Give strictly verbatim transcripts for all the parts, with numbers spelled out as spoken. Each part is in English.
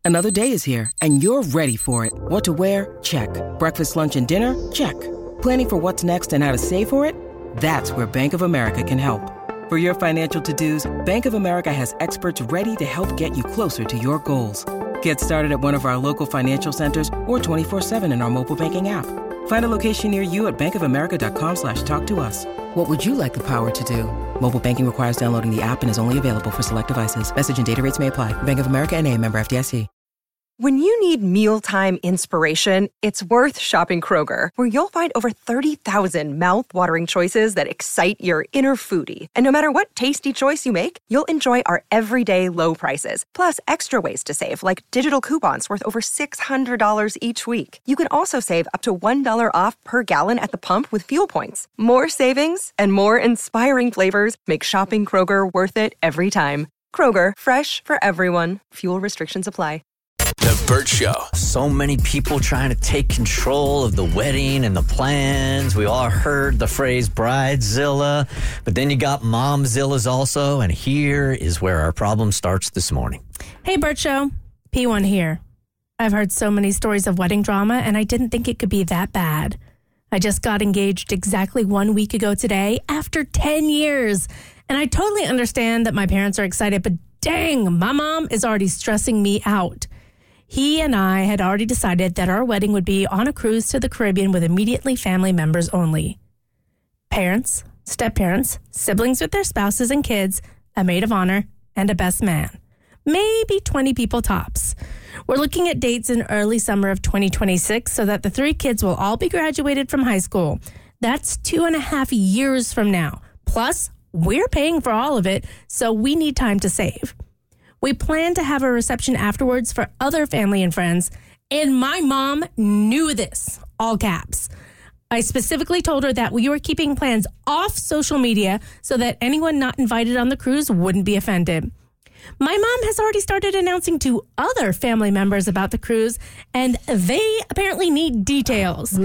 Another day is here, and you're ready for it. What to wear? Check. Breakfast, lunch, and dinner? Check. Planning for what's next and how to save for it? That's where Bank of America can help. For your financial to-dos, Bank of America has experts ready to help get you closer to your goals. Get started at one of our local financial centers or twenty-four seven in our mobile banking app. Find a location near you at bankofamerica.com slash talk to us. What would you like the power to do? Mobile banking requires downloading the app and is only available for select devices. Message and data rates may apply. Bank of America N A, member F D I C. When you need mealtime inspiration, it's worth shopping Kroger, where you'll find over thirty thousand mouth-watering choices that excite your inner foodie. And no matter what tasty choice you make, you'll enjoy our everyday low prices, plus extra ways to save, like digital coupons worth over six hundred dollars each week. You can also save up to one dollar off per gallon at the pump with fuel points. More savings and more inspiring flavors make shopping Kroger worth it every time. Kroger, fresh for everyone. Fuel restrictions apply. The Bert Show. So many people trying to take control of the wedding and the plans. We all heard the phrase Bridezilla, but then you got Momzillas also, and here is where our problem starts this morning. Hey, Bert Show. P one here. I've heard so many stories of wedding drama, and I didn't think it could be that bad. I just got engaged exactly one week ago today, after ten years. And I totally understand that my parents are excited, but dang, my mom is already stressing me out. He and I had already decided that our wedding would be on a cruise to the Caribbean with immediately family members only. Parents, step-parents, siblings with their spouses and kids, a maid of honor, and a best man. Maybe twenty people tops. We're looking at dates in early summer of twenty twenty-six so that the three kids will all be graduated from high school. That's two and a half years from now. Plus, we're paying for all of it, so we need time to save. We plan to have a reception afterwards for other family and friends, and my mom knew this, all caps. I specifically told her that we were keeping plans off social media so that anyone not invited on the cruise wouldn't be offended. My mom has already started announcing to other family members about the cruise, and they apparently need details.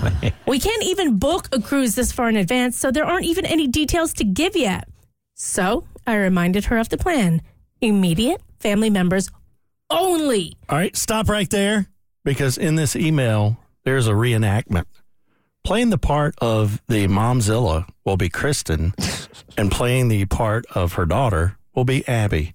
We can't even book a cruise this far in advance, so there aren't even any details to give yet. So I reminded her of the plan. Immediate family members only. All right, stop right there, because in this email, there's a reenactment. Playing the part of the Momzilla will be Kristen, and playing the part of her daughter will be Abby.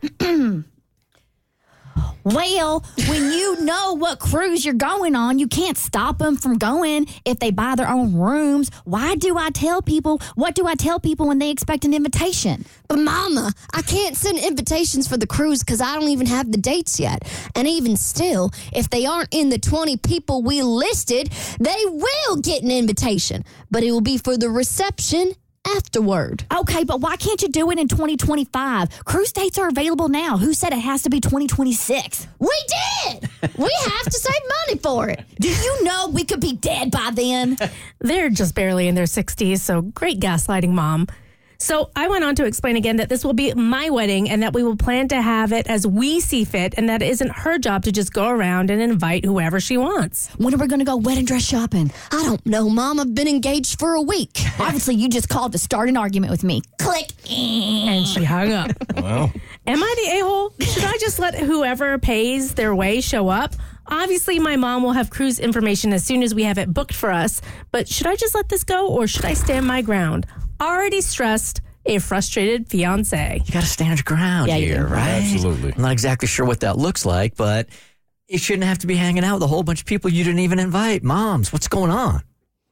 Well, when you know what cruise you're going on, you can't stop them from going if they buy their own rooms. Why do I tell people? What do I tell people when they expect an invitation? But Mama, I can't send invitations for the cruise because I don't even have the dates yet. And even still, if they aren't in the twenty people we listed, they will get an invitation. But it will be for the reception afterward. Okay, but why can't you do it in twenty twenty-five? Cruise dates are available now. Who said it has to be twenty twenty-six? We did! We have to save money for it. Do you know we could be dead by then? They're just barely in their sixties, so great gaslighting, Mom. So I went on to explain again that this will be my wedding and that we will plan to have it as we see fit, and that it isn't her job to just go around and invite whoever she wants. When are we going to go wedding dress shopping? I don't know, Mom. I've been engaged for a week. Obviously, you just called to start an argument with me. Click. And she hung up. Well, am I the a-hole? Should I just let whoever pays their way show up? Obviously, my mom will have cruise information as soon as we have it booked for us, but should I just let this go, or should I stand my ground? Already stressed, a frustrated fiance. You got to stand your ground Yeah, you here, do. right? Absolutely. I'm not exactly sure what that looks like, but you shouldn't have to be hanging out with a whole bunch of people you didn't even invite. Moms, what's going on?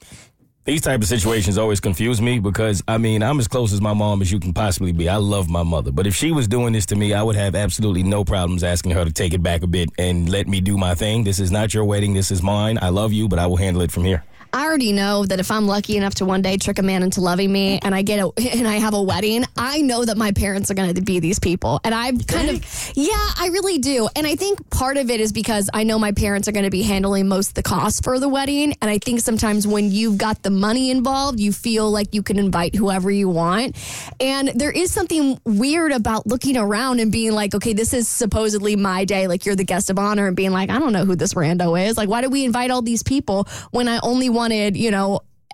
These type of situations always confuse me because, I mean, I'm as close as my mom as you can possibly be. I love my mother. But if she was doing this to me, I would have absolutely no problems asking her to take it back a bit and let me do my thing. This is not your wedding. This is mine. I love you, but I will handle it from here. I already know that if I'm lucky enough to one day trick a man into loving me and I get a, and I have a wedding, I know that my parents are going to be these people. And I'm kind of, yeah, I really do. And I think part of it is because I know my parents are going to be handling most of the costs for the wedding. And I think sometimes when you've got the money involved, you feel like you can invite whoever you want. And there is something weird about looking around and being like, okay, this is supposedly my day. Like, you're the guest of honor, and being like, I don't know who this rando is. Like, why did we invite all these people when I only wanted, you know,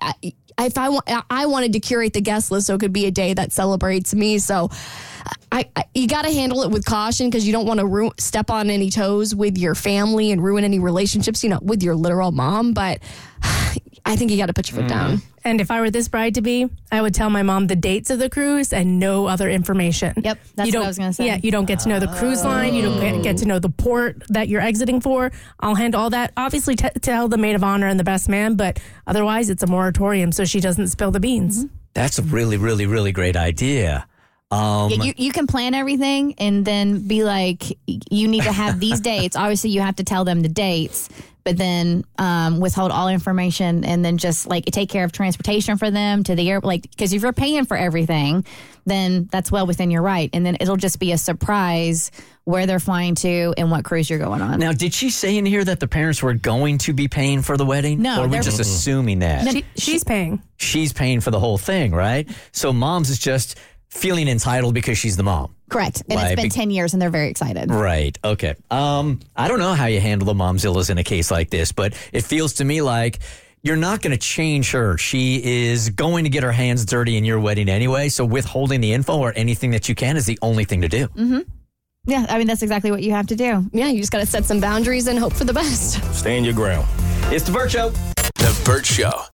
I, if I want, I wanted to curate the guest list so it could be a day that celebrates me. So I, I you got to handle it with caution because you don't want to ru- step on any toes with your family and ruin any relationships, you know, with your literal mom. But I think you got to put your foot mm. down. And if I were this bride to be, I would tell my mom the dates of the cruise and no other information. Yep, that's you what I was going to say. Yeah, you don't get to know the cruise line. You don't get, get to know the port that you're exiting for. I'll handle all that. Obviously, t- tell the maid of honor and the best man, but otherwise, it's a moratorium so she doesn't spill the beans. Mm-hmm. That's a really, really, really great idea. Um, yeah, you, you can plan everything and then be like, you need to have these dates. Obviously, you have to tell them the dates, but then um, withhold all information and then just like take care of transportation for them to the air. Like, because if you're paying for everything, then that's well within your right. And then it'll just be a surprise where they're flying to and what cruise you're going on. Now, did she say in here that the parents were going to be paying for the wedding? No. Or are we just assuming that? She, she's paying. She's paying for the whole thing, right? So mom's is just feeling entitled because she's the mom. Correct. And Right, it's been be- ten years and they're very excited. Right. Okay. Um, I don't know how you handle the momzillas in a case like this, but it feels to me like you're not going to change her. She is going to get her hands dirty in your wedding anyway. So withholding the info or anything that you can is the only thing to do. Mm-hmm. Yeah. I mean, that's exactly what you have to do. Yeah, you just got to set some boundaries and hope for the best. Stand your ground. It's The Burt Show. The Burt Show.